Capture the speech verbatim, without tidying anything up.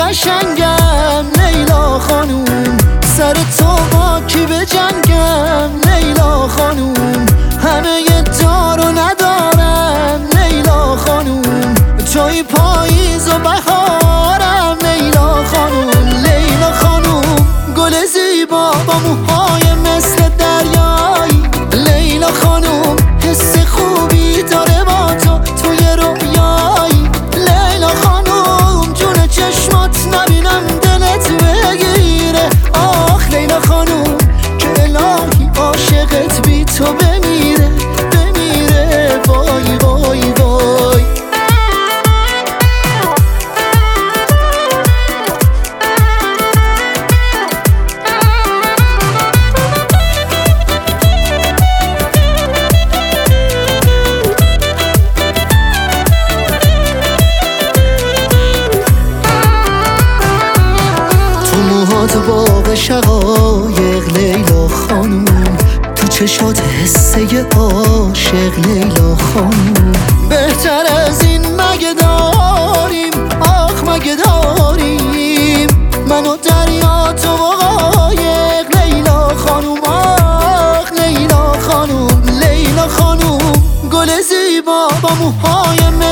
قشنگم لیلا خانوم، سر تو با کی به جنگم لیلا خانوم، همه دارو ندارم لیلا خانوم، توی پاییز و بهارم لیلا خانوم. لیلا خانوم گل زیبا با موهای مثل دریایی، لیلا خانوم حس خوبی داره با تو توی رویایی، لیلا خانوم جون چشمات نبینم دلت بگیره، آخ لیلا خانوم که الهی عاشقت بی تو بمیره بمیره، وای وای وای. تو باغ شقایق لیلا خانوم، تو چشات حسه عاشق لیلا خانوم، بهتر از این مگه داریم، آخ مگه داریم، من و دریا تو و قایق لیلا خانوم، آخ لیلا خانوم. لیلا خانوم گل زیبا با موهای